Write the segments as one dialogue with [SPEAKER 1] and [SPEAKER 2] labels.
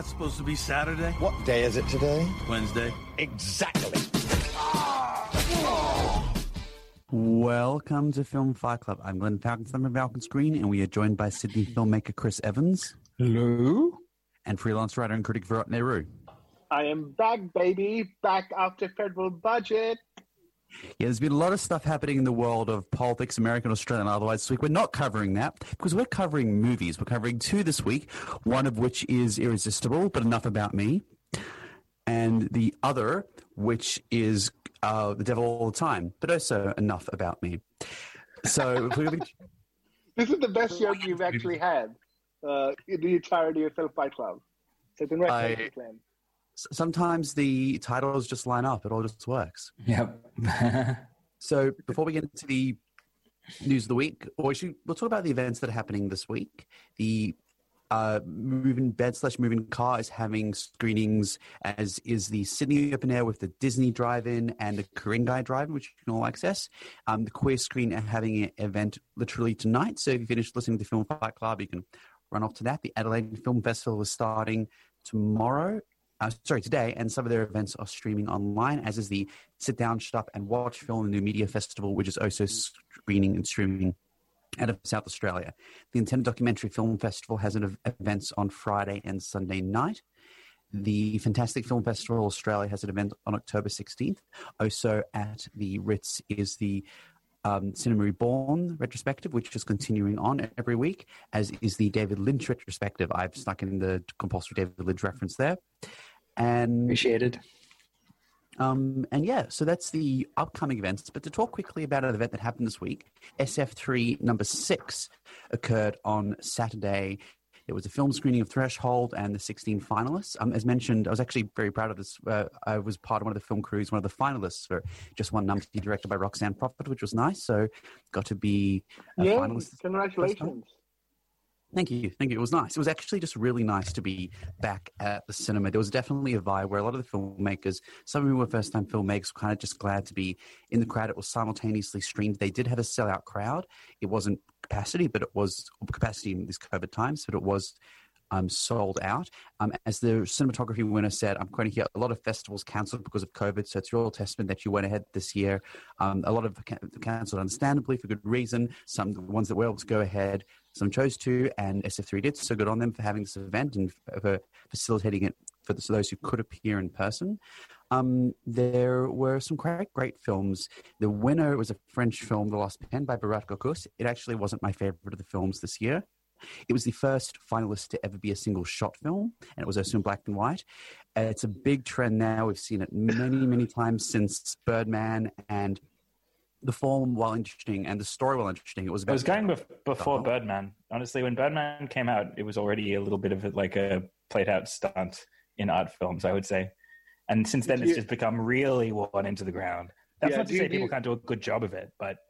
[SPEAKER 1] Supposed to be Saturday?
[SPEAKER 2] What day is it today?
[SPEAKER 1] Wednesday.
[SPEAKER 2] Exactly.
[SPEAKER 3] Welcome to Film Fight Club. I'm Glenn Falcon from Falcon Screen, and we are joined by Sydney filmmaker Chris Evans.
[SPEAKER 4] Hello.
[SPEAKER 3] And freelance writer and critic Virat Nehru.
[SPEAKER 5] I am back, baby. Back after federal budget.
[SPEAKER 3] Yeah, there's been a lot of stuff happening in the world of politics, American, Australian, and otherwise this week. We're not covering that because we're covering movies. We're covering two this week, one of which is Irresistible, but enough about me, and the other, which is The Devil All the Time, but also enough about me. So
[SPEAKER 5] this is the best show you've actually had in the entirety of Film Fight Club. So congratulations, Glenn.
[SPEAKER 3] Sometimes the titles just line up. It all just works.
[SPEAKER 4] Yep.
[SPEAKER 3] So before we get into the news of the week, we'll talk about the events that are happening this week. The Moving Bed/Moving Car is having screenings, as is the Sydney Open Air with the Disney Drive-In and the Ku-ring-gai Drive-In, which you can all access. The Queer Screen are having an event literally tonight. So if you finish listening to Film Fight Club, you can run off to that. The Adelaide Film Festival is starting today, and some of their events are streaming online, as is the Sit Down, Shut Up and Watch Film and New Media Festival, which is also screening and streaming out of South Australia. The Intended Documentary Film Festival has events on Friday and Sunday night. The Fantastic Film Festival Australia has an event on October 16th. Also at the Ritz is the Cinema Reborn retrospective, which is continuing on every week, as is the David Lynch retrospective. I've stuck in the compulsory David Lynch reference there. And
[SPEAKER 4] Appreciated.
[SPEAKER 3] And yeah, so that's the upcoming events. But to talk quickly about an event that happened this week, SF3 number 6 occurred on Saturday. There was a film screening of Threshold and the 16 finalists. As mentioned, I was actually very proud of this. I was part of one of the film crews, one of the finalists for Just One Numpty, directed by Roxanne Prophet, which was nice. So got to be a finalist.
[SPEAKER 5] Congratulations.
[SPEAKER 3] Thank you. It was nice. It was actually just really nice to be back at the cinema. There was definitely a vibe where a lot of the filmmakers, some of them were first-time filmmakers, were kind of just glad to be in the crowd. It was simultaneously streamed. They did have a sellout crowd. It wasn't capacity, but it was capacity in these COVID times, but it was sold out. As the cinematography winner said, I'm quoting here, a lot of festivals cancelled because of COVID, so it's real testament that you went ahead this year. A lot of cancelled understandably for good reason. Some ones that were able to go ahead, some chose to, and SF3 did, so good on them for having this event and for facilitating it for those who could appear in person. There were some great films. The winner was a French film, The Lost Pen by Bharat Gokus. It actually wasn't my favorite of the films this year. It was the first finalist to ever be a single shot film, and it was also in black and white. It's a big trend now. We've seen it many times since Birdman, and the form, while interesting, and the story, while interesting, it was going
[SPEAKER 4] before Birdman. Honestly, when Birdman came out, it was already a little bit of a played-out stunt in art films, I would say. And since then, it's just become really worn into the ground. That's not to say people can't do a good job of it, but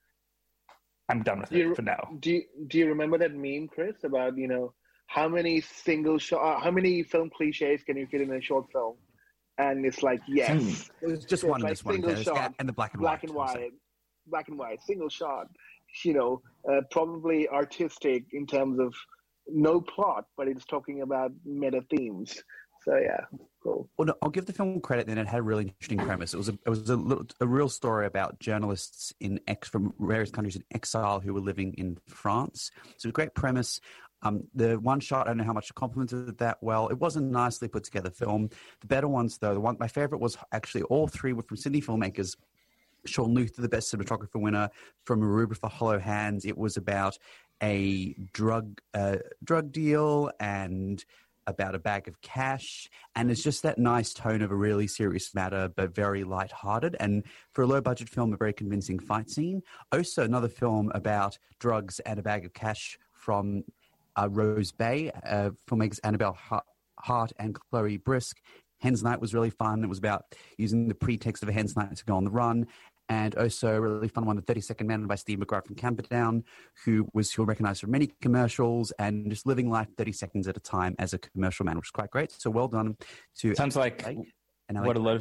[SPEAKER 4] I'm done with it for now.
[SPEAKER 5] Do you remember that meme, Chris, about how many how many film cliches can you fit in a short film? And it's like, yes,
[SPEAKER 3] it was just one,
[SPEAKER 5] like single shot,
[SPEAKER 3] and the black and
[SPEAKER 5] white, single shot. Probably artistic in terms of no plot, but it's talking about meta themes. So yeah, cool.
[SPEAKER 3] Well, no, I'll give the film credit. Then it had a really interesting premise. It was a real story about journalists from various countries in exile who were living in France. So a great premise. The one shot, I don't know how much it complemented that well. It was a nicely put together film. The better ones, though, my favorite was actually all three were from Sydney filmmakers. Sean Luther, the best cinematographer winner, from Aruba for Hollow Hands. It was about a drug deal and about a bag of cash, and it's just that nice tone of a really serious matter, but very lighthearted. And for a low-budget film, a very convincing fight scene. Also, another film about drugs and a bag of cash from Rose Bay, filmmakers Annabelle Hart and Chloe Brisk. Hen's Night was really fun. It was about using the pretext of a hen's night to go on the run. And also a really fun one, The 30-Second Man by Steve McGrath from Camperdown, who recognized from many commercials and just living life 30 seconds at a time as a commercial man, which is quite great. So well done to...
[SPEAKER 4] Sounds like what a lot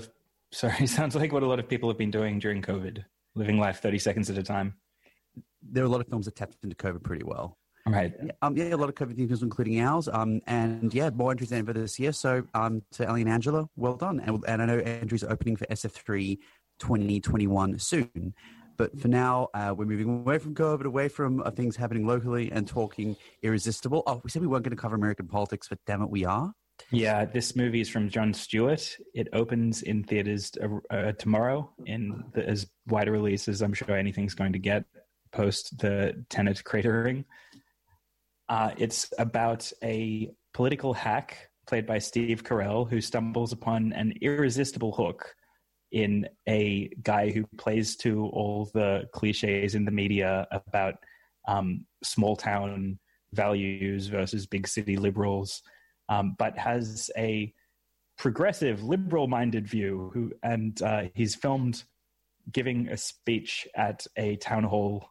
[SPEAKER 4] of people have been doing during COVID, living life 30 seconds at a time.
[SPEAKER 3] There are a lot of films that tapped into COVID pretty well.
[SPEAKER 4] Right.
[SPEAKER 3] Yeah, a lot of COVID news, including ours. And yeah, more entries than ever this year. So to Ellie and Angela, well done. And I know entries are opening for SF3 2021 soon. But for now, we're moving away from COVID, away from things happening locally, and talking Irresistible. Oh, we said we weren't going to cover American politics, but damn it, we are.
[SPEAKER 4] Yeah, this movie is from Jon Stewart. It opens in theaters tomorrow in as wide a release as I'm sure anything's going to get post the Tenet cratering. It's about a political hack played by Steve Carell who stumbles upon an irresistible hook in a guy who plays to all the cliches in the media about small town values versus big city liberals, but has a progressive liberal-minded view he's filmed giving a speech at a town hall.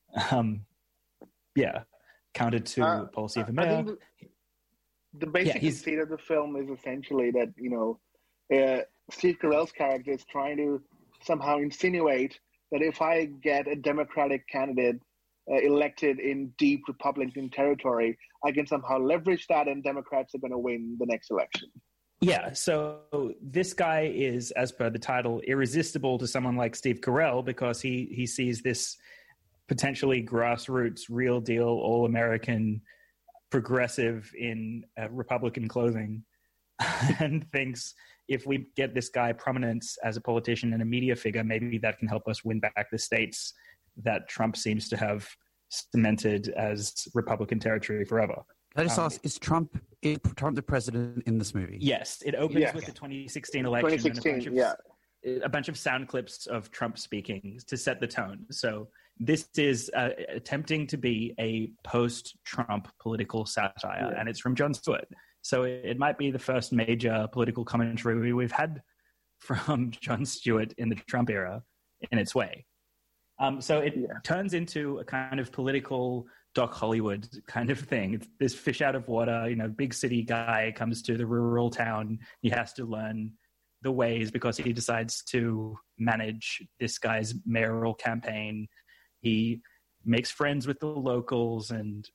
[SPEAKER 4] Counted to policy of a mayor.
[SPEAKER 5] I think the basic conceit of the film is essentially that, Steve Carell's character is trying to somehow insinuate that if I get a Democratic candidate elected in deep Republican territory, I can somehow leverage that and Democrats are going to win the next election.
[SPEAKER 4] Yeah, so this guy is, as per the title, irresistible to someone like Steve Carell because he sees this potentially grassroots, real deal, all-American progressive in Republican clothing and thinks if we get this guy prominence as a politician and a media figure, maybe that can help us win back the states that Trump seems to have cemented as Republican territory forever.
[SPEAKER 3] Can I just ask, is Trump the president in this movie?
[SPEAKER 4] Yes, it opens with the 2016 election.
[SPEAKER 5] 2016,
[SPEAKER 4] a bunch of sound clips of Trump speaking to set the tone. So this is attempting to be a post-Trump political satire, and it's from Jon Stewart. So it might be the first major political commentary we've had from Jon Stewart in the Trump era in its way. So it turns into a kind of political Doc Hollywood kind of thing. It's this fish out of water, big city guy comes to the rural town. He has to learn the ways because he decides to manage this guy's mayoral campaign. He makes friends with the locals and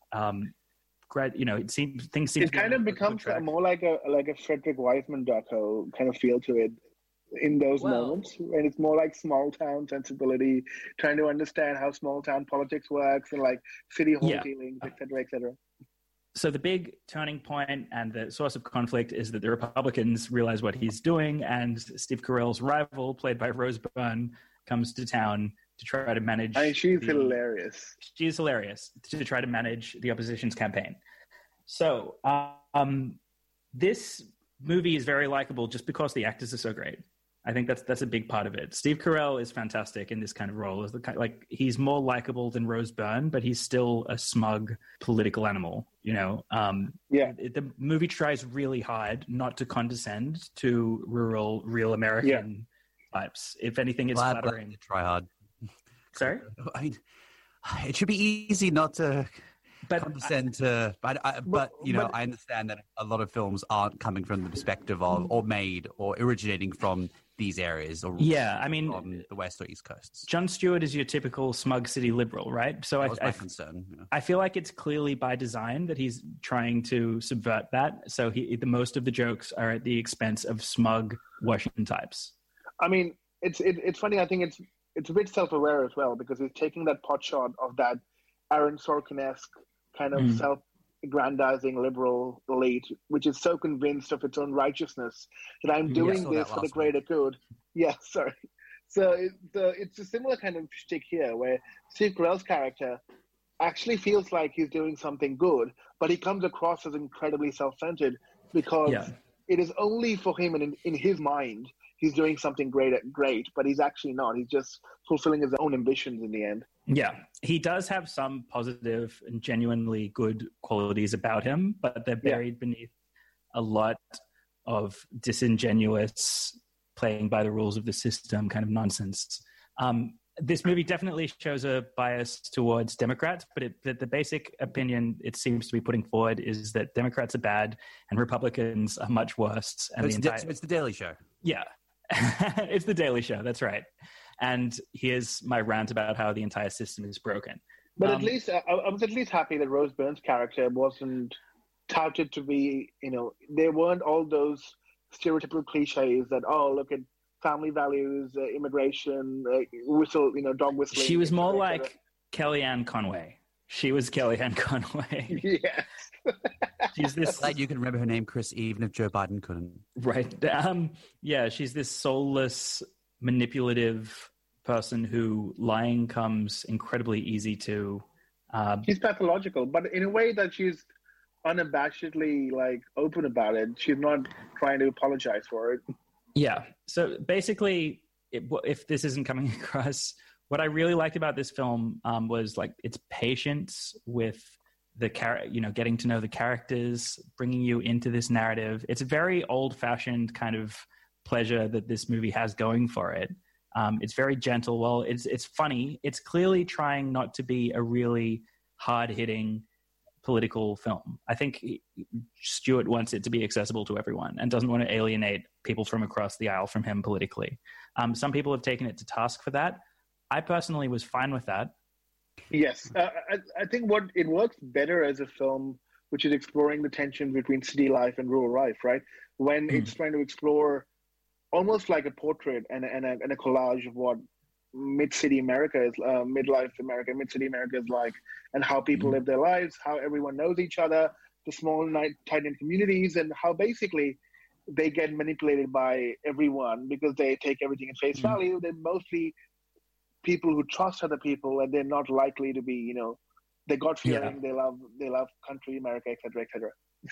[SPEAKER 4] it
[SPEAKER 5] kind of becomes more like a Frederick Wiseman doco kind of feel to it in those moments, and it's more like small town sensibility, trying to understand how small town politics works and like city hall dealings, etc., etc.
[SPEAKER 4] So the big turning point and the source of conflict is that the Republicans realize what he's doing, and Steve Carell's rival, played by Rose Byrne, comes to town to try to manage.
[SPEAKER 5] She's hilarious.
[SPEAKER 4] She's hilarious to try to manage the opposition's campaign. So this movie is very likable just because the actors are so great. I think that's a big part of it. Steve Carell is fantastic in this kind of role. He's more likable than Rose Byrne, but he's still a smug political animal. The movie tries really hard not to condescend to rural, real American types. If anything, it's flattering.
[SPEAKER 3] To try hard.
[SPEAKER 4] Sorry?
[SPEAKER 3] It should be easy not to condescend to, but I understand that a lot of films aren't coming from the perspective of, or made, or originating from these areas, or from the West or East Coasts.
[SPEAKER 4] Jon Stewart is your typical smug city liberal, right? So
[SPEAKER 3] that was my concern. Yeah.
[SPEAKER 4] I feel like it's clearly by design that he's trying to subvert that. So the most of the jokes are at the expense of smug Washington types.
[SPEAKER 5] I mean, it's funny. I think it's a bit self-aware as well, because he's taking that pot shot of that Aaron Sorkin-esque kind of self-aggrandizing liberal elite, which is so convinced of its own righteousness that I'm doing this for the greater good. Yeah, sorry. So it's a similar kind of shtick here, where Steve Carell's character actually feels like he's doing something good, but he comes across as incredibly self-centered because it is only for him, and in his mind, he's doing something great, but he's actually not. He's just fulfilling his own ambitions in the end.
[SPEAKER 4] Yeah, he does have some positive and genuinely good qualities about him, but they're buried beneath a lot of disingenuous, playing by the rules of the system kind of nonsense. This movie definitely shows a bias towards Democrats, but the basic opinion it seems to be putting forward is that Democrats are bad and Republicans are much worse. And
[SPEAKER 3] it's the Daily Show.
[SPEAKER 4] Yeah, it's the Daily Show. That's right. And here's my rant about how the entire system is broken.
[SPEAKER 5] But at least I was at least happy that Rose Byrne's character wasn't touted to be, there weren't all those stereotypical cliches that, oh, look at family values, immigration, whistle, dog whistling.
[SPEAKER 4] She was more like Kellyanne Conway. She was Kellyanne Conway.
[SPEAKER 5] Yes.
[SPEAKER 3] She's this. Glad you can remember her name, Chris, even if Joe Biden couldn't.
[SPEAKER 4] Right. Yeah, she's this soulless, manipulative person who lying comes incredibly easy to.
[SPEAKER 5] She's pathological, but in a way that she's unabashedly open about it. She's not trying to apologize for it.
[SPEAKER 4] Yeah. So basically, if this isn't coming across, what I really liked about this film was its patience with the getting to know the characters, bringing you into this narrative. It's a very old-fashioned kind of pleasure that this movie has going for it. It's very gentle. Well, it's funny. It's clearly trying not to be a really hard-hitting political film. I think Stuart wants it to be accessible to everyone and doesn't want to alienate people from across the aisle from him politically. Some people have taken it to task for that. I personally was fine with that.
[SPEAKER 5] Yes. I think it works better as a film which is exploring the tension between city life and rural life, right? When it's trying to explore almost like a portrait and a collage of what mid-city America is, mid-city America is like, and how people live their lives, how everyone knows each other, the small, tight-knit communities, and how basically they get manipulated by everyone because they take everything at face value. They're mostly people who trust other people, and they're not likely to be, they're God-fearing, they love country, America, et cetera.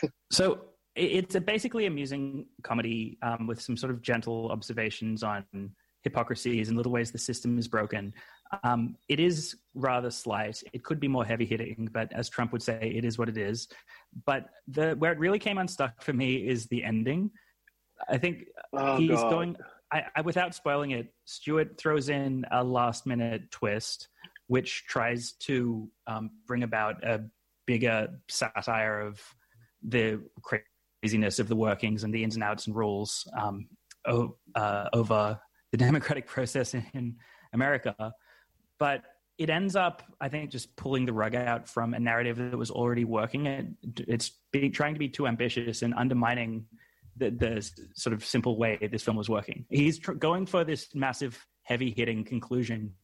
[SPEAKER 4] So it's basically amusing comedy with some sort of gentle observations on hypocrisies and little ways the system is broken. It is rather slight. It could be more heavy-hitting, but as Trump would say, it is what it is. But where it really came unstuck for me is the ending. I think without spoiling it, Stuart throws in a last-minute twist, which tries to bring about a bigger satire of the craziness of the workings and the ins and outs and rules over the democratic process in America. But it ends up, I think, just pulling the rug out from a narrative that was already working. It's trying to be too ambitious and undermining the sort of simple way this film was working. He's going for this massive, heavy-hitting conclusion.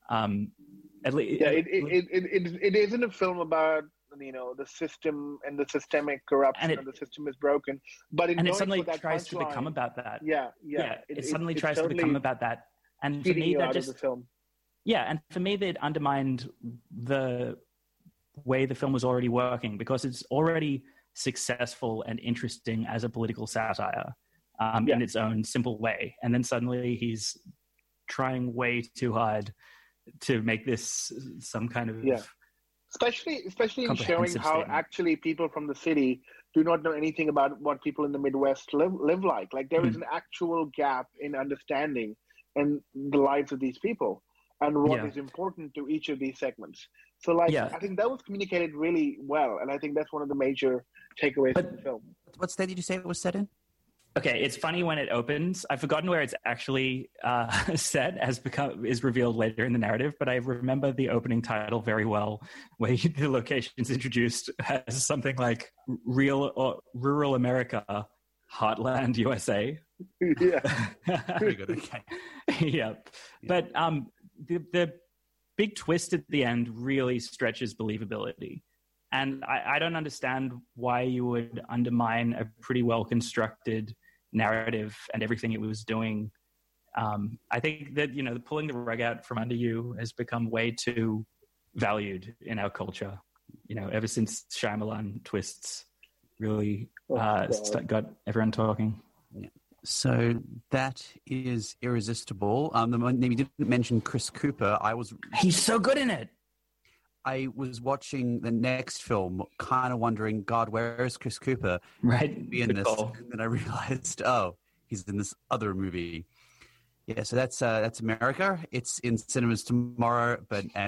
[SPEAKER 5] It isn't a film about the system and the systemic corruption, and the system is broken. But it suddenly
[SPEAKER 4] tries to become about that. It suddenly tries
[SPEAKER 5] totally
[SPEAKER 4] to become about that. And for me, that just
[SPEAKER 5] film.
[SPEAKER 4] Yeah, and for me, that undermined the way the film was already working because it's already successful and interesting as a political satire in its own simple way. And then suddenly he's trying way too hard to make this some kind of
[SPEAKER 5] especially in showing how actually people from the city do not know anything about what people in the Midwest live like. Like there is an actual gap in understanding and the lives of these people and what is important to each of these segments. So I think that was communicated really well, and I think that's one of the major takeaways from the film.
[SPEAKER 3] What state did you say it was set in?
[SPEAKER 4] Okay, it's funny when it opens. I've forgotten where it's actually set, is revealed later in the narrative, but I remember the opening title very well, where the location's introduced as something like Rural America, Heartland, USA.
[SPEAKER 5] Yeah.
[SPEAKER 3] Pretty good, okay.
[SPEAKER 4] Yeah. But the big twist at the end really stretches believability. And I don't understand why you would undermine a pretty well-constructed narrative and everything it was doing. I think that, pulling the rug out from under you has become way too valued in our culture, ever since Shyamalan twists really got everyone talking.
[SPEAKER 3] Yeah. So that is Irresistible. The name you didn't mention, Chris Cooper.
[SPEAKER 4] He's so good in it.
[SPEAKER 3] I was watching the next film, kind of wondering, God, where is Chris Cooper?
[SPEAKER 4] Right.
[SPEAKER 3] Be in this, and then I realized, he's in this other movie. Yeah, so that's America. It's in cinemas tomorrow,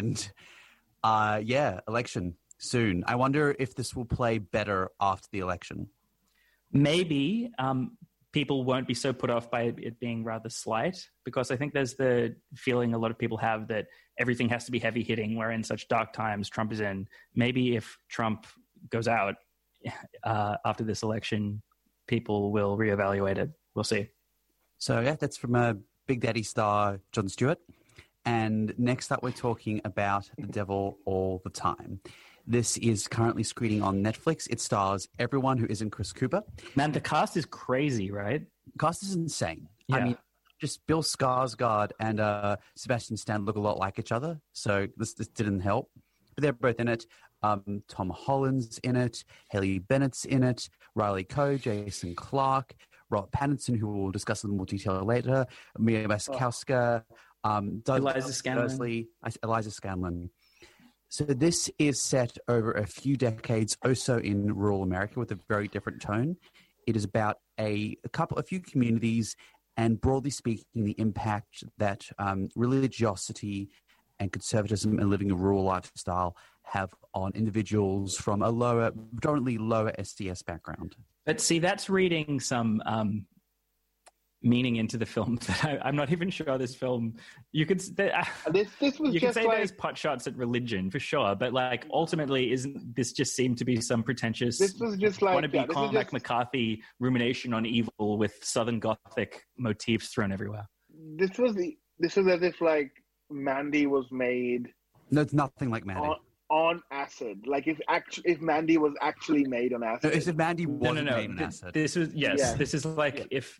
[SPEAKER 3] election soon. I wonder if this will play better after the election.
[SPEAKER 4] Maybe, people won't be so put off by it being rather slight, because I think there's the feeling a lot of people have that everything has to be heavy hitting, where in such dark times Trump is in. Maybe if Trump goes out after this election, people will reevaluate it. We'll see.
[SPEAKER 3] So yeah, that's from Big Daddy star Jon Stewart. And next up, we're talking about The Devil All the Time. This is currently screening on Netflix. It stars everyone who isn't Chris Cooper.
[SPEAKER 4] Man, the cast is crazy, right?
[SPEAKER 3] The cast is insane.
[SPEAKER 4] Yeah.
[SPEAKER 3] I mean, just Bill Skarsgård and Sebastian Stan look a lot like each other, so this didn't help. But they're both in it. Tom Holland's in it. Haley Bennett's in it. Riley Coe, Jason Clarke, Robert Pattinson, who we'll discuss in more detail later. Mia Wasikowska.
[SPEAKER 4] Eliza Scanlon.
[SPEAKER 3] Eliza Scanlon. So this is set over a few decades, also in rural America, with a very different tone. It is about a few communities, and broadly speaking, the impact that religiosity and conservatism and living a rural lifestyle have on individuals from a predominantly lower SDS background.
[SPEAKER 4] But see, that's reading some meaning into the film that I'm not even sure this film. You could this was you could say there's pot shots at religion for sure, but like ultimately, isn't this just seemed to be some pretentious?
[SPEAKER 5] This was just like
[SPEAKER 4] wannabe Cormac McCarthy rumination on evil with Southern Gothic motifs thrown everywhere.
[SPEAKER 5] This was as if like Mandy was made.
[SPEAKER 3] No, it's nothing like Mandy.
[SPEAKER 5] On acid, like if Mandy was actually made on acid.
[SPEAKER 3] No, if Mandy wasn't made on acid.
[SPEAKER 4] This is This is like if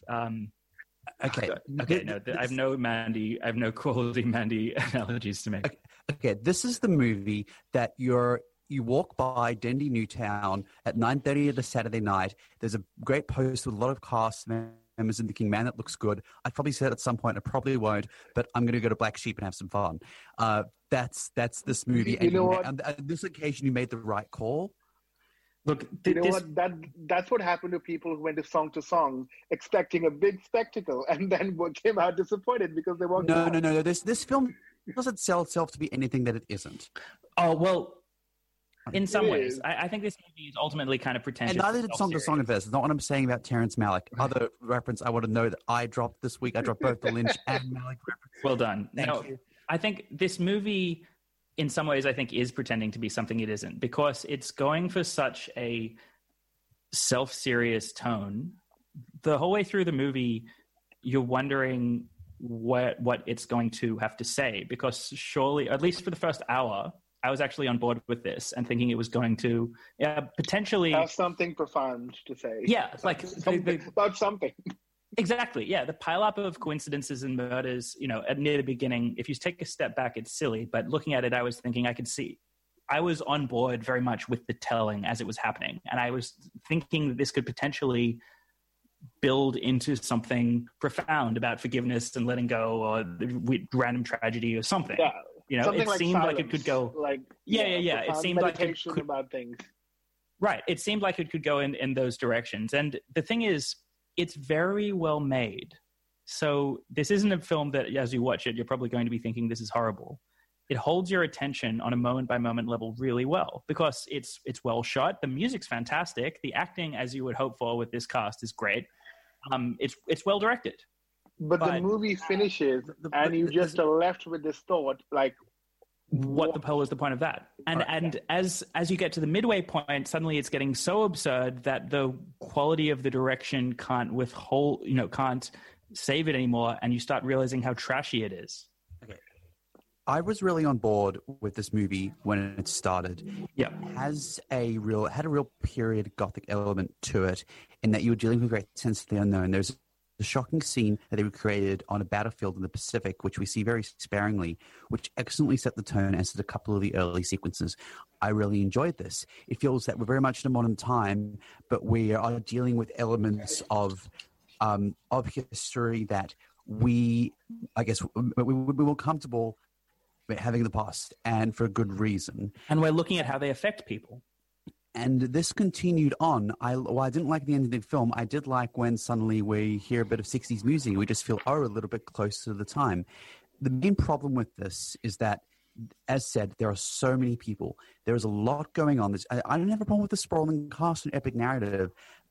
[SPEAKER 3] okay.
[SPEAKER 4] No, I have no quality Mandy analogies to make.
[SPEAKER 3] Okay, this is the movie that you walk by Dendy Newtown at 9:30 of the Saturday night. There's a great post with a lot of cast members and thinking, man, that looks good. I'd probably say it at some point. I probably won't, but I'm going to go to Black Sheep and have some fun. That's this movie.
[SPEAKER 5] You know what?
[SPEAKER 3] On this occasion, you made the right call.
[SPEAKER 4] Look,
[SPEAKER 5] that's what happened to people who went to Song expecting a big spectacle and then came out disappointed because they walked out.
[SPEAKER 3] No. This film doesn't sell itself to be anything that it isn't.
[SPEAKER 4] Oh, well, in some ways. I think this movie is ultimately kind of pretentious.
[SPEAKER 3] And neither did Song to Song of This. It's not what I'm saying about Terrence Malick. Other reference I want to know that I dropped this week. I dropped both the Lynch and Malick references.
[SPEAKER 4] Well done.
[SPEAKER 3] Thank you.
[SPEAKER 4] I think this movie, in some ways, I think is pretending to be something it isn't, because it's going for such a self-serious tone. The whole way through the movie, you're wondering what it's going to have to say, because surely, at least for the first hour, I was actually on board with this and thinking it was going to potentially
[SPEAKER 5] have something profound to say.
[SPEAKER 4] Yeah, like
[SPEAKER 5] about something.
[SPEAKER 4] Exactly. Yeah, the pileup of coincidences and murders. Near the beginning, if you take a step back, it's silly. But looking at it, I was thinking I was on board very much with the telling as it was happening, and I was thinking that this could potentially build into something profound about forgiveness and letting go, or random tragedy or something.
[SPEAKER 5] Yeah. Something
[SPEAKER 4] it
[SPEAKER 5] like
[SPEAKER 4] seemed
[SPEAKER 5] silence,
[SPEAKER 4] like it could go.
[SPEAKER 5] It
[SPEAKER 4] seemed like it could
[SPEAKER 5] about things.
[SPEAKER 4] Right. It seemed like it could go in those directions. And the thing is, it's very well made. So this isn't a film that, as you watch it, you're probably going to be thinking this is horrible. It holds your attention on a moment-by-moment level really well, because it's well shot. The music's fantastic. The acting, as you would hope for with this cast, is great. It's well directed.
[SPEAKER 5] But the movie finishes, and you just are left with this thought, like,
[SPEAKER 4] what the hell is the point of that? And as you get to the midway point, suddenly it's getting so absurd that the quality of the direction can't save it anymore, and you start realizing how trashy it is.
[SPEAKER 3] Okay. I was really on board with this movie when it started.
[SPEAKER 4] Yeah.
[SPEAKER 3] It had a real period Gothic element to it, in that you were dealing with a great sense of the unknown. There's the shocking scene that they recreated on a battlefield in the Pacific, which we see very sparingly, which excellently set the tone, as did a couple of the early sequences. I really enjoyed this. It feels that we're very much in a modern time, but we are dealing with elements of history that we were comfortable having in the past, and for good reason.
[SPEAKER 4] And we're looking at how they affect people.
[SPEAKER 3] And this continued on. I didn't like the end of the film. I did like when suddenly we hear a bit of 60s music. We just feel, a little bit closer to the time. The main problem with this is that, as said, there are so many people. There is a lot going on. I don't have a problem with the sprawling cast and epic narrative,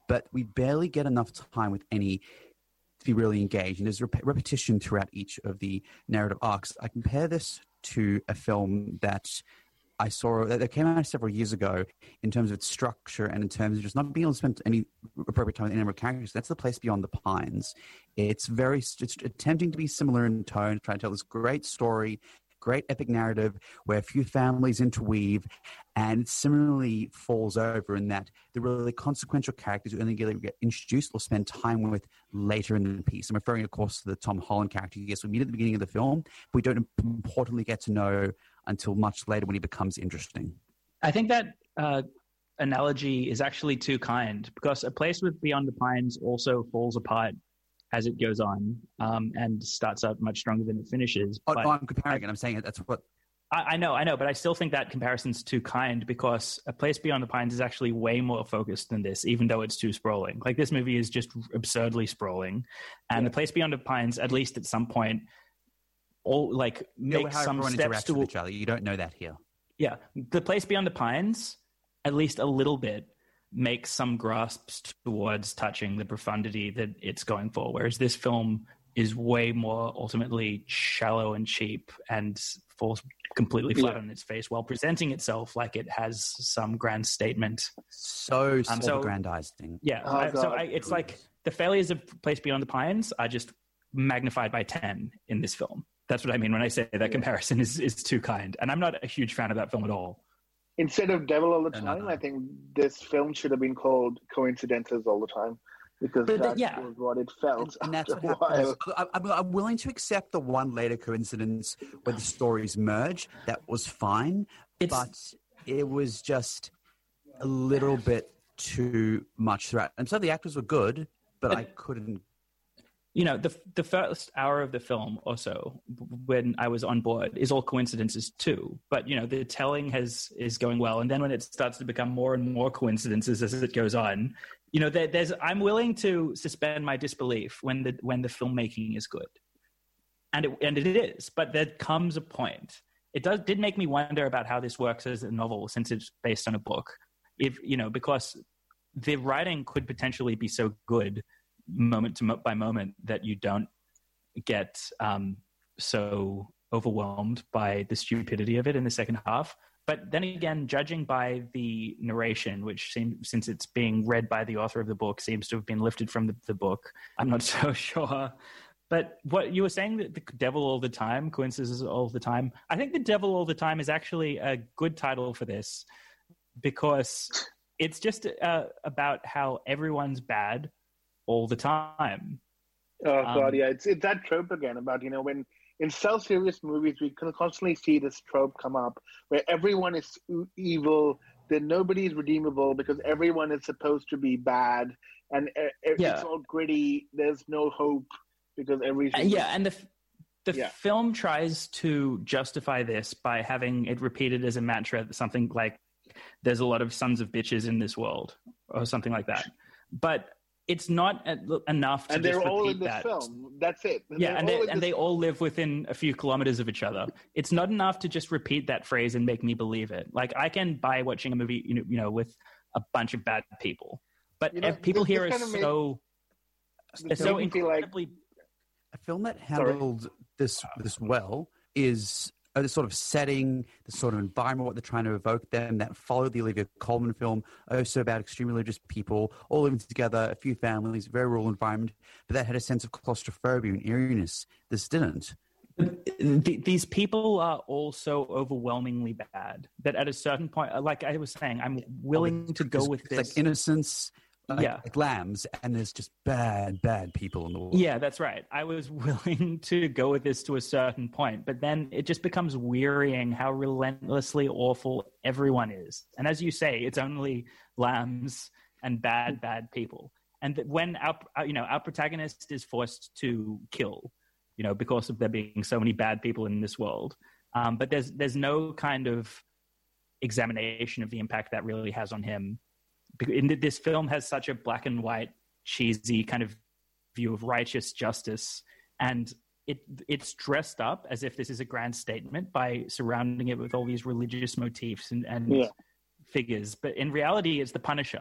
[SPEAKER 3] but we barely get enough time with any to be really engaged. And there's repetition throughout each of the narrative arcs. I compare this to a film that I saw that came out several years ago in terms of its structure and in terms of just not being able to spend any appropriate time with any number of characters. That's The Place Beyond the Pines. It's attempting to be similar in tone, trying to tell this great story, great epic narrative where a few families interweave, and it similarly falls over in that the really consequential characters you only get introduced or spend time with later in the piece. I'm referring, of course, to the Tom Holland character. Yes, we meet at the beginning of the film, but we don't importantly get to know until much later when he becomes interesting.
[SPEAKER 1] I think that analogy is actually too kind, because A Place Beyond the Pines also falls apart as it goes on, and starts out much stronger than it finishes.
[SPEAKER 3] I'm comparing it. I'm saying that's what...
[SPEAKER 1] I know, but I still think that comparison's too kind, because A Place Beyond the Pines is actually way more focused than this, even though it's too sprawling. Like, this movie is just absurdly sprawling, and The Place Beyond the Pines, at least at some point, make some steps to
[SPEAKER 3] each other. You don't know that here.
[SPEAKER 1] Yeah, The Place Beyond the Pines, at least a little bit, makes some grasps towards touching the profundity that it's going for, whereas this film is way more ultimately shallow and cheap and falls completely flat on its face while presenting itself like it has some grand statement.
[SPEAKER 3] So self-aggrandizing.
[SPEAKER 1] It's like the failures of Place Beyond the Pines are just magnified by 10 in this film. That's what I mean when I say that comparison is too kind. And I'm not a huge fan of that film at all.
[SPEAKER 5] Instead of Devil All the Time, I think this film should have been called Coincidences All the Time, because was what it felt.
[SPEAKER 3] And that's what happens. I'm willing to accept the one later coincidence where the stories merge. That was fine, but it was just a little bit too much throughout. And so the actors were good, but I couldn't.
[SPEAKER 1] You know, the first hour of the film or so, when I was on board, is all coincidences too. But, you know, the telling is going well. And then when it starts to become more and more coincidences as it goes on, you know, I'm willing to suspend my disbelief when the filmmaking is good. And it is. But there comes a point. It did make me wonder about how this works as a novel, since it's based on a book. Because the writing could potentially be so good moment by moment that you don't get so overwhelmed by the stupidity of it in the second half. But then again, judging by the narration, which since it's being read by the author of the book, seems to have been lifted from the book, I'm not so sure. But what you were saying, that the Devil All the Time, Coincidences All the Time, I think The Devil All the Time is actually a good title for this, because it's just about how everyone's bad all the time.
[SPEAKER 5] Oh God, yeah, it's that trope again about, you know, when in self-serious movies we can constantly see this trope come up where everyone is evil, then nobody is redeemable because everyone is supposed to be bad, and it's all gritty. There's no hope because everything.
[SPEAKER 1] And the film tries to justify this by having it repeated as a mantra, something like "There's a lot of sons of bitches in this world," or something like that. But it's not enough to just repeat that. And they're all in this
[SPEAKER 5] film. That's it.
[SPEAKER 1] They all live within a few kilometers of each other. It's not enough to just repeat that phrase and make me believe it. Like, I can buy watching a movie, you know, with a bunch of bad people, but people here are so incredibly.
[SPEAKER 3] A film that handled this well is the sort of setting, the sort of environment, what they're trying to evoke them, that followed the Olivia Colman film, also about extremely religious people, all living together, a few families, very rural environment, but that had a sense of claustrophobia and eeriness. This didn't.
[SPEAKER 1] These people are all so overwhelmingly bad that at a certain point, like I was saying, I'm willing to go with this.
[SPEAKER 3] It's like innocence, like lambs, and there's just bad people in the world.
[SPEAKER 1] Yeah, that's right. I was willing to go with this to a certain point, but then it just becomes wearying how relentlessly awful everyone is. And as you say, it's only lambs and bad people. And when our protagonist is forced to kill, you know, because of there being so many bad people in this world, but there's no kind of examination of the impact that really has on him. This film has such a black and white, cheesy kind of view of righteous justice, and it's dressed up as if this is a grand statement by surrounding it with all these religious motifs and figures. But in reality, it's the Punisher.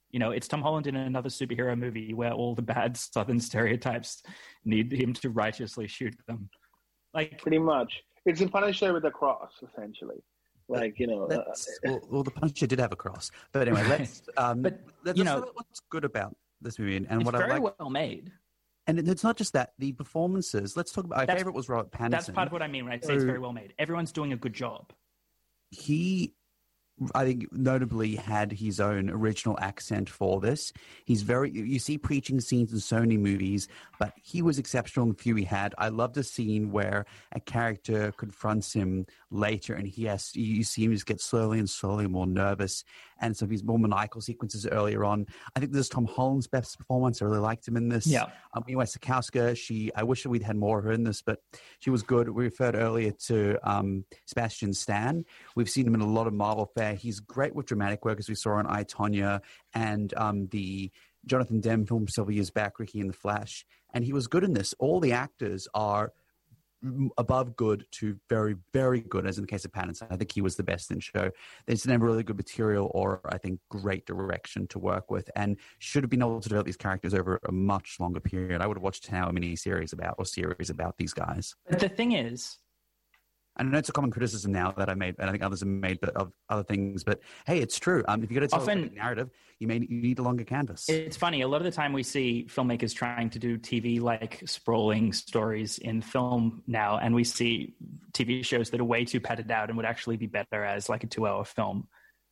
[SPEAKER 1] You know, it's Tom Holland in another superhero movie where all the bad Southern stereotypes need him to righteously shoot them. Like,
[SPEAKER 5] pretty much, it's a Punisher with a cross, essentially. Like, you know,
[SPEAKER 3] well, the Punisher did have a cross, but anyway, let's. Let's look at what's good about this movie and what I like.
[SPEAKER 1] It's very well made.
[SPEAKER 3] And it's not just that; the performances. Let's talk about. My favorite was Robert Pattinson.
[SPEAKER 1] That's part of what I mean when I say it's very well made. Everyone's doing a good job.
[SPEAKER 3] He, I think, notably had his own original accent for this. He's very, you see preaching scenes in so many movies, but he was exceptional in the few he had. I loved a scene where a character confronts him later and you see him just get slowly and slowly more nervous. And some of his more maniacal sequences earlier on. I think this is Tom Holland's best performance. I really liked him in this.
[SPEAKER 1] Yeah.
[SPEAKER 3] Mia Wasikowska, I wish we'd had more of her in this, but she was good. We referred earlier to Sebastian Stan. We've seen him in a lot of Marvel fare. He's great with dramatic work, as we saw in I, Tonya, and the Jonathan Demme film several years back, Ricky and the Flash. And he was good in this. All the actors are above good to very, very good, as in the case of Pattinson. I think he was the best in show. There's never really good material or, I think, great direction to work with, and should have been able to develop these characters over a much longer period. I would have watched a 10-hour mini-series series about these guys.
[SPEAKER 1] But the thing is,
[SPEAKER 3] I know it's a common criticism now that I made, and I think others have made, but of other things. But hey, it's true. If you're going to tell a narrative, you need a longer canvas.
[SPEAKER 1] It's funny. A lot of the time we see filmmakers trying to do TV-like sprawling stories in film now, and we see TV shows that are way too padded out and would actually be better as like a 2-hour film.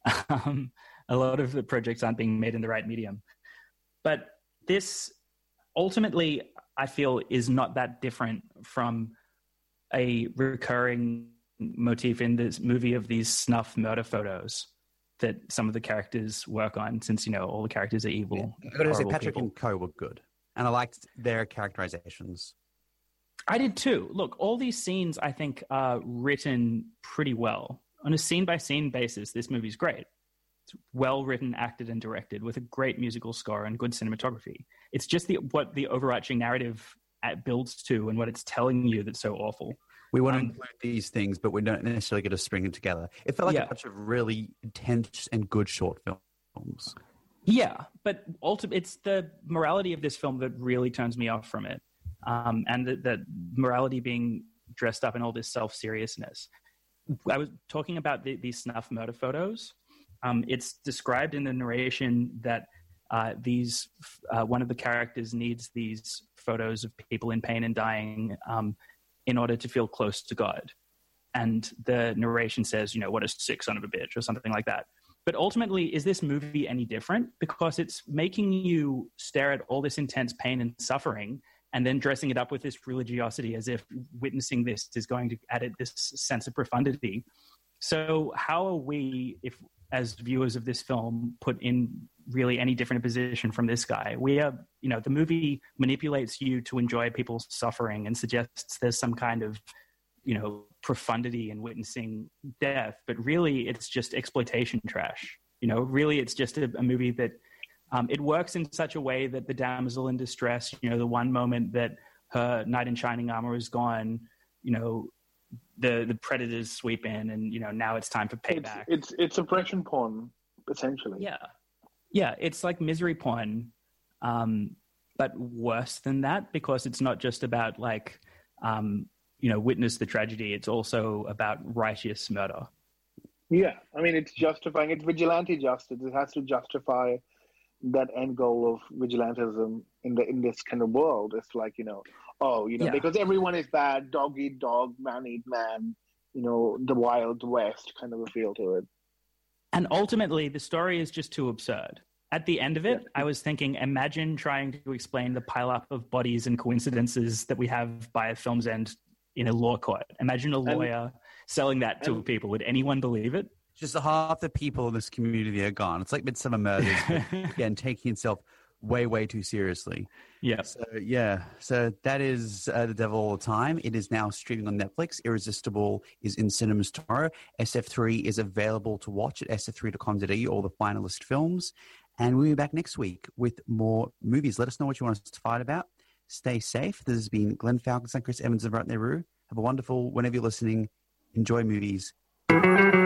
[SPEAKER 1] A lot of the projects aren't being made in the right medium. But this ultimately, I feel, is not that different from a recurring motif in this movie of these snuff murder photos that some of the characters work on, since, you know, all the characters are evil.
[SPEAKER 3] Yeah. I got to say, Patrick and Co were good, and I liked their characterizations.
[SPEAKER 1] I did too. Look, all these scenes, I think, are written pretty well. On a scene-by-scene basis, this movie's great. It's well written, acted, and directed with a great musical score and good cinematography. It's just what the overarching narrative builds to and what it's telling you that's so awful.
[SPEAKER 3] We want to include these things, but we don't necessarily get to string them together. It felt like a bunch of really intense and good short films.
[SPEAKER 1] Yeah, but ultimately, it's the morality of this film that really turns me off from it. And the morality being dressed up in all this self-seriousness. I was talking about these snuff murder photos. It's described in the narration that one of the characters needs these photos of people in pain and dying in order to feel close to God. And the narration says, you know, what a sick son of a bitch or something like that. But ultimately, is this movie any different? Because it's making you stare at all this intense pain and suffering and then dressing it up with this religiosity as if witnessing this is going to add it this sense of profundity. So how are we, if as viewers of this film, put in really any different position from this guy? We are, you know, the movie manipulates you to enjoy people's suffering and suggests there's some kind of, you know, profundity in witnessing death, but really it's just exploitation trash. You know, really it's just a movie that it works in such a way that the damsel in distress, you know, the one moment that her knight in shining armor is gone, you know, the predators sweep in and, you know, now it's time for payback.
[SPEAKER 5] It's oppression porn, essentially.
[SPEAKER 1] Yeah, it's like misery porn, but worse than that, because it's not just about like, you know, witness the tragedy. It's also about righteous murder.
[SPEAKER 5] Yeah, I mean, it's justifying. It's vigilante justice. It has to justify that end goal of vigilantism in this kind of world. It's like, you know, because everyone is bad, dog eat dog, man eat man, you know, the Wild West kind of a feel to it.
[SPEAKER 1] And ultimately, the story is just too absurd. At the end of it, I was thinking, imagine trying to explain the pileup of bodies and coincidences that we have by a film's end in a law court. Imagine a lawyer selling that to people. Would anyone believe it?
[SPEAKER 3] Just half the people in this community are gone. It's like Midsomer Murders, but again, taking itself way, way too seriously.
[SPEAKER 1] Yeah.
[SPEAKER 3] So that is The Devil All the Time. It is now streaming on Netflix. Irresistible is in cinemas tomorrow. SF3 is available to watch at sf3.com.au, all the finalist films. And we'll be back next week with more movies. Let us know what you want us to fight about. Stay safe. This has been Glenn Falcons and Chris Evans of Right Nehru. Have a wonderful, whenever you're listening, enjoy movies.